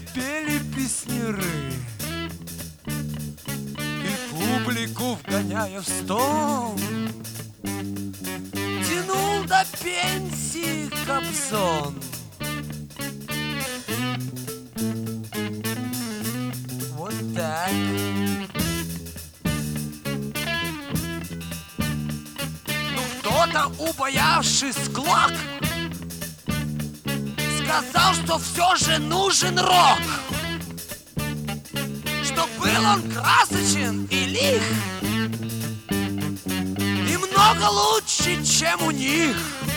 пели песняры, и публику, вгоняя в стон, тянул до пенсии Кобзон. Вот так. Ну кто-то, убоявший склок, сказал, что все же нужен рок, что был он красочен и лих, и много лучше, чем у них.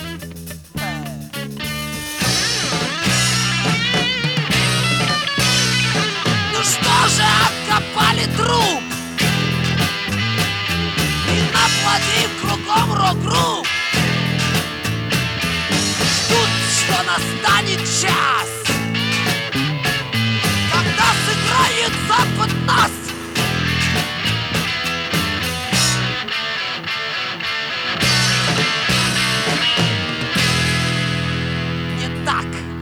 Ну что же, откопали труп и, наплодив кругом рок-групп, ждут, что настанет час, когда сыграет Запад нас. Не так.